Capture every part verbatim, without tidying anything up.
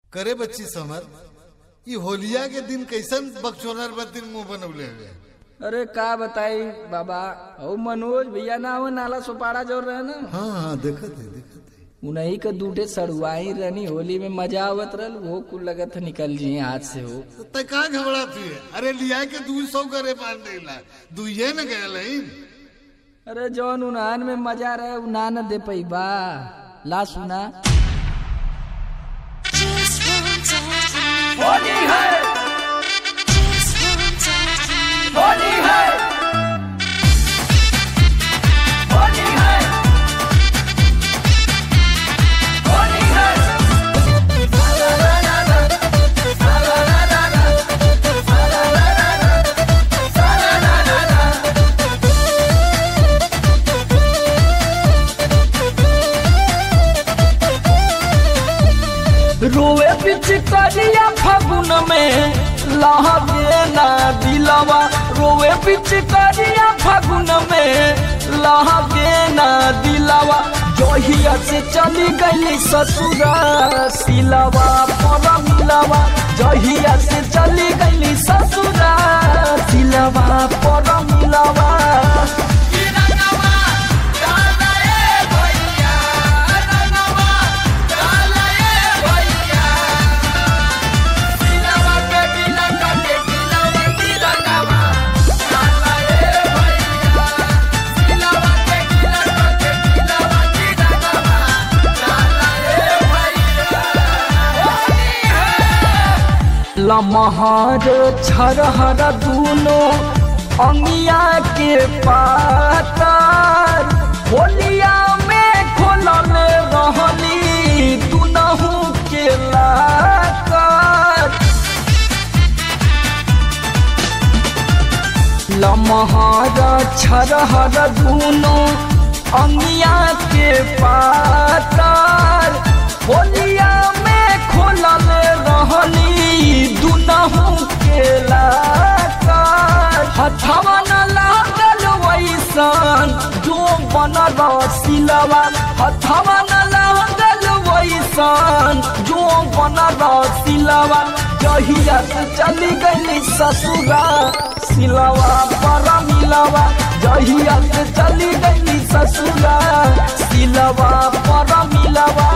करे बच्ची समर ये होलिया के दिन कैसन बकचोनर बदिन मुंह बनौले हुए। अरे का बताई बाबा ओ मनोज भैया ना हो नाला सुपारा जोर रहे ना। हाँ हाँ देखत है देखत है उन्हीं के दूठे सड़ुआई रहनी होली में मजा आवत रहल वो कुल लगत निकल जी हाथ से हो तो का घबराती है। अरे लिया के दू सौ करे पान देला दुइये न गए। अरे जौन उन्हान में मजा रहे उन्हा न दे पई बा ला सुना होली है होली है होली है होली है रोए पिचकारिया फागुन में लहगे ना दिलवा रोए पिचकारिया फागुन में लहगे ना दिलवा जोहिया से चली गई ससुरा सिलवा पर मिलवा जोहिया से चली गई ससुरा सिलवा पर मिलवा लमहर छरहर दूनो अंगिया के पातर होलिया में खोलल रहली दुनहु के लाकर लमहर छरहर दूनो अंगिया के पातर होलिया में खोलल रहली दुनहु के लाकर हथवा न लागल वैसन जो बनल सिलवा हथवा न लागल वैसन जो बनल सिलवा जहिया से चली गई ससुरा सिलवा पर मिलवा जहिया से चली गई ससुरा सिलवा पर मिलवा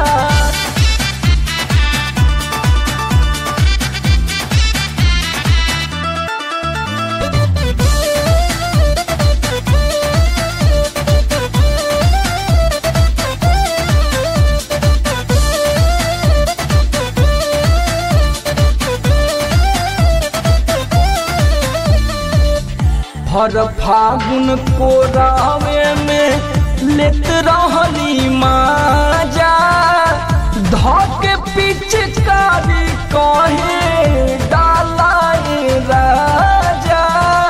हर फागुन को रावे में लेत रहली माजा धके पिचकारी कहे डालाए राजा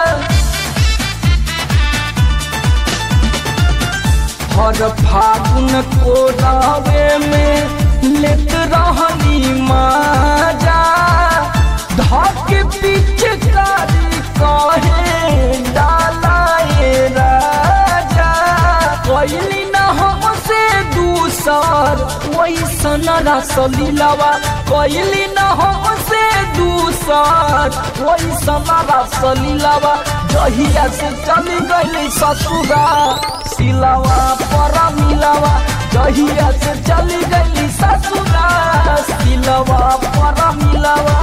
हर फागुन को रावे में लेत रहली माजा धके पिचकारी कहे डालाए राजा कोइली न हमसे दूसर वैसन रसलीलावा कोइली न हमसे दूसर वैसन रसलीलावा जहिया से चली गई ससुरा सिलवा पर मिलवा जहिया से चली गई ससुरा सिलवा पर मिलवा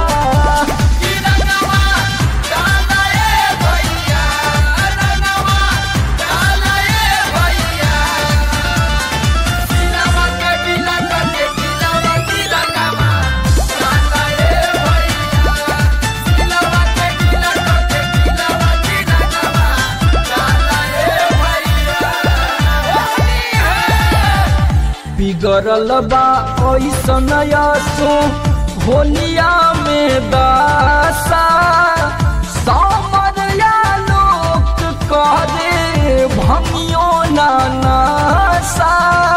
बिगड़ल बा ऐसन यसो होलिया में दासा सामरिया लोक करे भंगियो नासा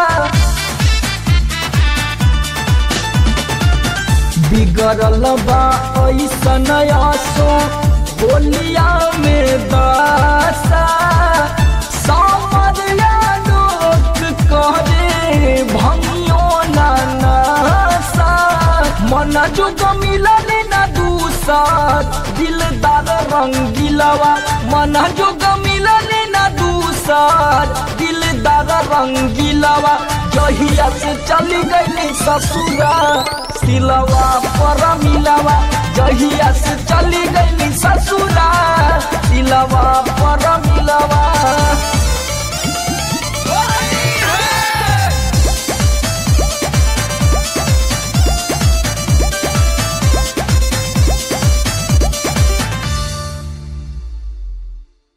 बिगड़ल बा ऐसन यसो होलिया में दासा सामरिया लोक करे भंगियो नासा मन जुग मिलल न दूसर दिलदार रंगीलवा मन जुग मिलल न दूसर दिलदार रंगीलवा जहिया से चली गई ससुरा सिलवा पर मिलवा जहिया से चली गई ससुरा सिलवा पर मिलवा।